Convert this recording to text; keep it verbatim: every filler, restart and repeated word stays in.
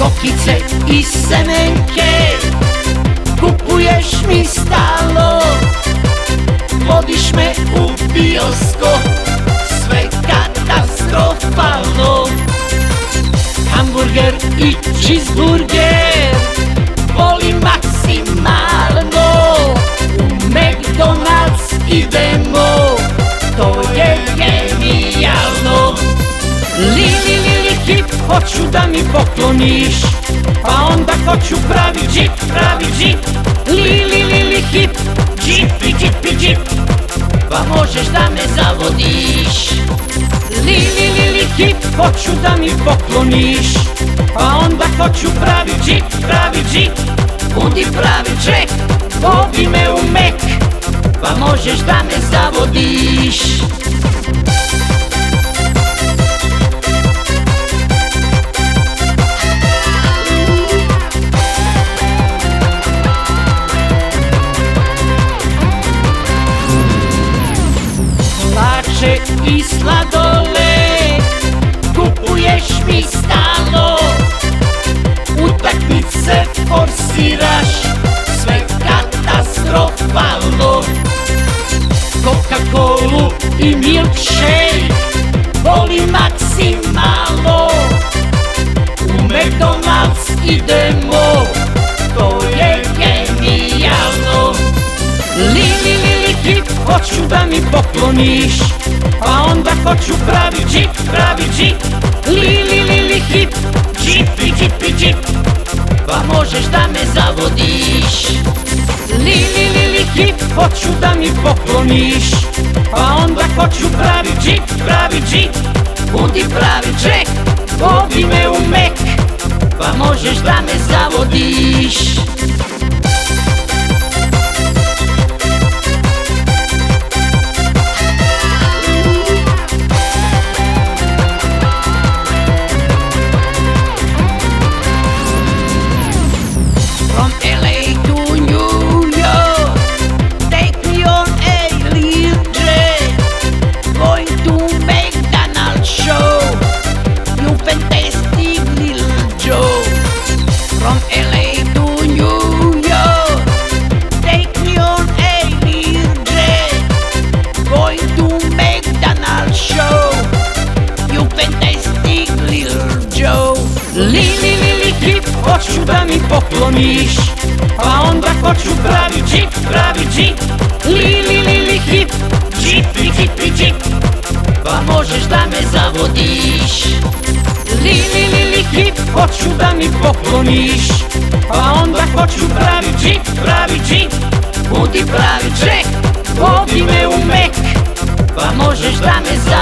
kokice i semenke, kupuješ mi stalno, vodiš me u bioskop, sve katastrofalno. Hamburger i cheeseburger volim maksimalno, u McDonald's idemo, to je genijalno. Lili, lili, hip, hoću da mi pokloniš, pa onda hoću pravi džip, pravi džip. Lili, lili, hip, džipi, džipi, džip, pa možeš da me zavodiš. Lili, lili, hip, hoću da mi pokloniš, pa onda hoću pravi džip, pravi džip. Budi pravi džek, vodi me u Mek, pa možeš da me zavodiš. Hlače i sladoled kupuješ mi stalno, utakmice forsiraš, sve katastrofalno. Coca-Colu i milkshake volim maksimalno, u McDonald's idemo, to je genijalno. Lili, lili, hip, hoću da mi pokloniš, pa onda hoću pravi džip, pravi džip. Lili, lili, hip, džipi, džipi, džip, pa možeš da me zavodiš. Lili, lili, hip, hoću da mi pokloniš, pa onda hoću pravi džip, pravi džip. Budi pravi džek, vodi me u Mek, pa možeš da me zavodiš. From L A to New York, take me on a little trip, going to McDonald's show, you fantastic little Joe. From L A to New York, take me on a little trip, going to McDonald's show, you fantastic little Joe. Lili, lili, hip, hoću da mi pokloniš, pa onda hoću pravi džip, pravi džip. Lili, lili, hip, džipi, džipi, džip, pa možeš da me zavodiš. Lili, lili, hip, hoću da mi pokloniš, pa onda hoću pravi džip, pravi džip. Budi pravi džek, vodi me u Mek, pa možeš da me zavodiš.